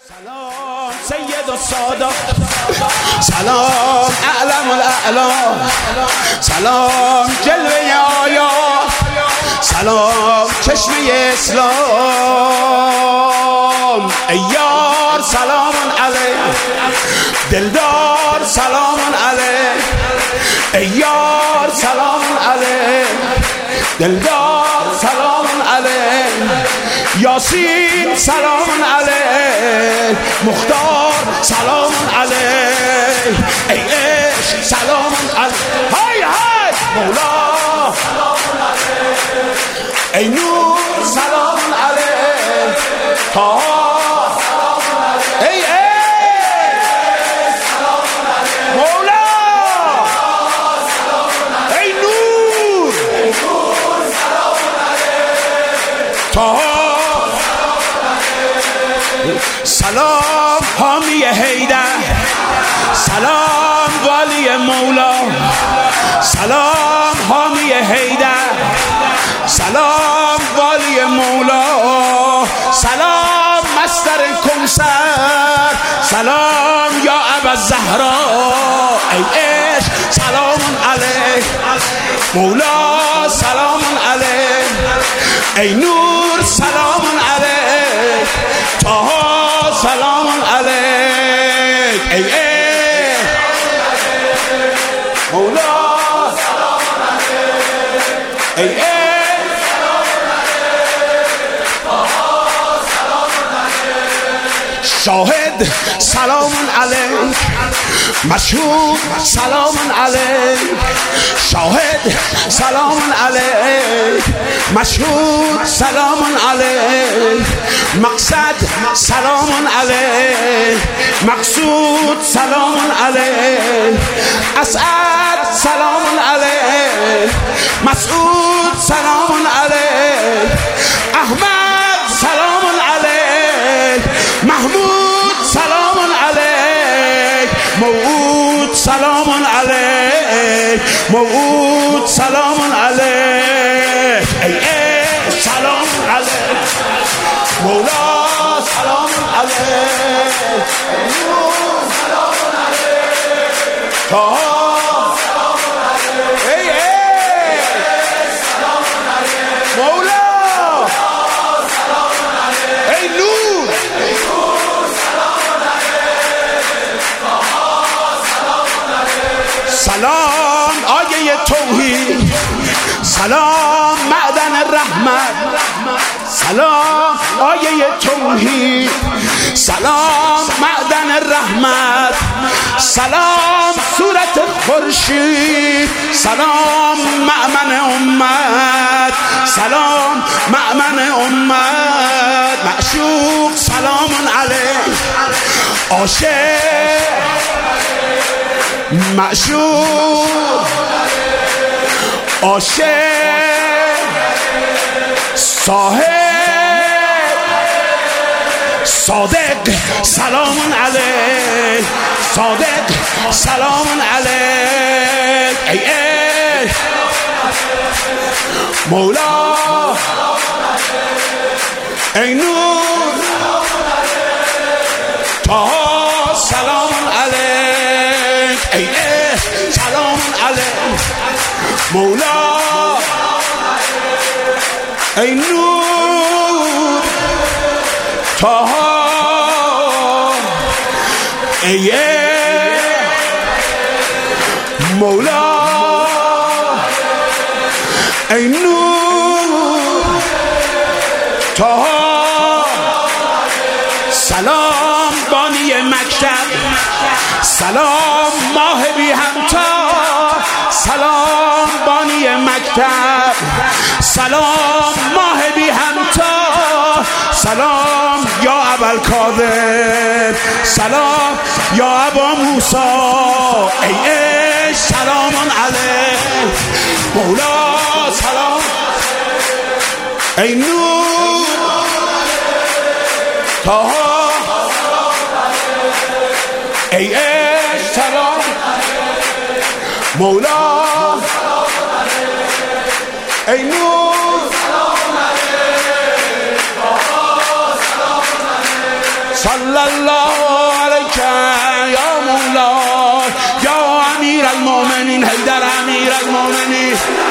سلام سید السادات، سلام اعلم الاعلام، سلام جلوه آیا، سلام چشمه اسلام. ای یار سلام علیک، دلدار سلام علیک. ای یار سلام علیک، دلدار سلام علیک. یاسین سلام علیک، مختار سلام علیک. ای عشق سلام علیک، های های مولا سلام علیک. ای نور سلام علیک، طه سلام علیک. ای عشق سلام علیک، مولا سلام علیک. ای نور سلام علیک، طه. سلام حامی حیدر، سلام والی مولا، سلام حامی حیدر، سلام والی مولا، سلام مستر کوثر، سلام یا ابوالزهرا. ای عشق سلام علیک، مولا سلام علیک. ای نور سلام علیک، طه سلام علیک. ای مولا سلام علیک. ای سلام علیک، طه سلام علیک. شاهد سلام علیک، مشهود سلام علیک. شاهد سلام علیک، مشهود سلام علیک. مقصد سلام علیک، مقصود سلام علیک. اسعد سلام علیک، مسعود سلام علیک. احمد سلام علیک، محمود سلام علیک. موعود سلام علیک، موعود سلام علیک. ای سلام علیک، مولا سلام علیک. نور سلام علیک، طه سلام علیک. ای سلام علیک، مولا سلام علیک. ای نور سلام علیک، طه سلام علیک. سلام آیه توحید، سلام معدن رحمت، سلام آیه توحید، سلام معدن رحمت، سلام صورت خورشید، سلام مأمن امت، سلام مأمن امت. معشوق سلام علیک، عاشق معشوق عاشق صاحب صادق سلام علیک، صادق سلام علیک. ای مولا ای نور طه سلام علیک. ای سلام علیک، مولا ای نور طه. ای مولا ای نور طه. سلام بانی مکتب، سلام ماه بی همتا، سلام بانی مکتب، سلام ماه بی همتا، سلام یا ابوالکاظم، سلام یا ابا موسی. ای عشق سلام علیک، مولا سلام. ای نور طه. ای عشق سلام، مولا ای نور صلی الله علیک یا مولا یا امیر المؤمنین حیدر امیر المؤمنین